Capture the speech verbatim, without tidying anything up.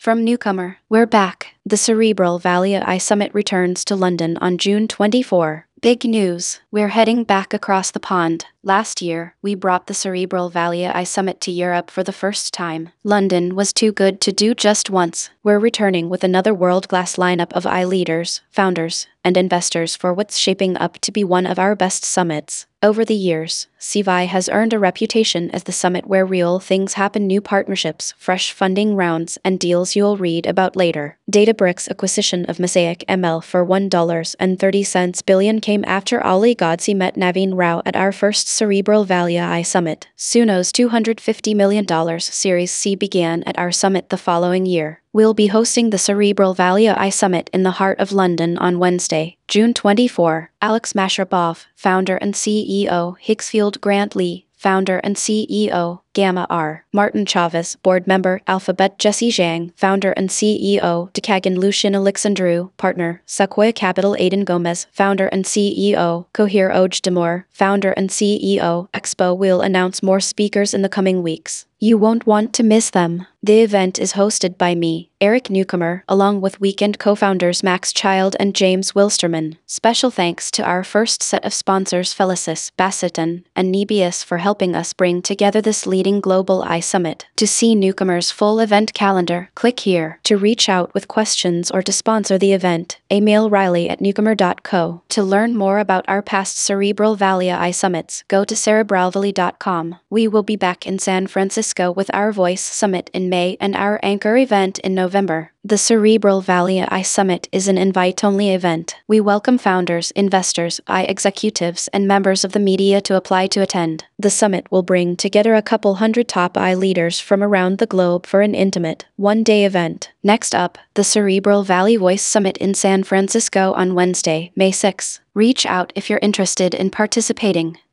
From Newcomer, we're back. The Cerebral Valley A I Summit returns to London on June twenty-fourth. Big news, we're heading back across the pond. Last year, we brought the Cerebral Valley A I Summit to Europe for the first time. London was too good to do just once. We're returning with another world-class lineup of A I leaders, founders, and investors for what's shaping up to be one of our best summits. Over the years, C V I has earned a reputation as the summit where real things happen: new partnerships, fresh funding rounds, and deals you'll read about later. Databricks' acquisition of Mosaic M L for one dollar and thirty cents billion came after Ali Ghodsi met Naveen Rao at our first Cerebral Valley A I Summit. Suno's two hundred fifty million dollars Series C began at our summit the following year. We'll be hosting the Cerebral Valley A I Summit in the heart of London on Wednesday, June twenty-fourth. Alex Masharapov, founder and C E O, Hicksfield Grant Lee, founder and C E O, Gamma R, Martin Chavez, board member, Alphabet, Jesse Zhang, founder and C E O, Decagon, Lucian Alexandru, partner, Sequoia Capital, Aidan Gomez, founder and C E O, Cohere Ojdemur, founder and C E O. Expo will announce more speakers in the coming weeks. You won't want to miss them. The event is hosted by me, Eric Newcomer, along with Weekend co-founders Max Child and James Wilsterman. Special thanks to our first set of sponsors Felicis, Basseton, and Nebius for helping us bring together this leading global A I Summit. To see Newcomer's full event calendar, click here. To reach out with questions or to sponsor the event, email Riley at newcomer dot co. To learn more about our past Cerebral Valley A I Summits, go to cerebralvalley dot com. We will be back in San Francisco with our Voice Summit in May and our Anchor event in November. The Cerebral Valley A I Summit is an invite-only event. We welcome founders, investors, A I executives, and members of the media to apply to attend. The summit will bring together a couple hundred top A I leaders from around the globe for an intimate, one-day event. Next up, the Cerebral Valley Voice Summit in San Francisco on Wednesday, May sixth. Reach out if you're interested in participating.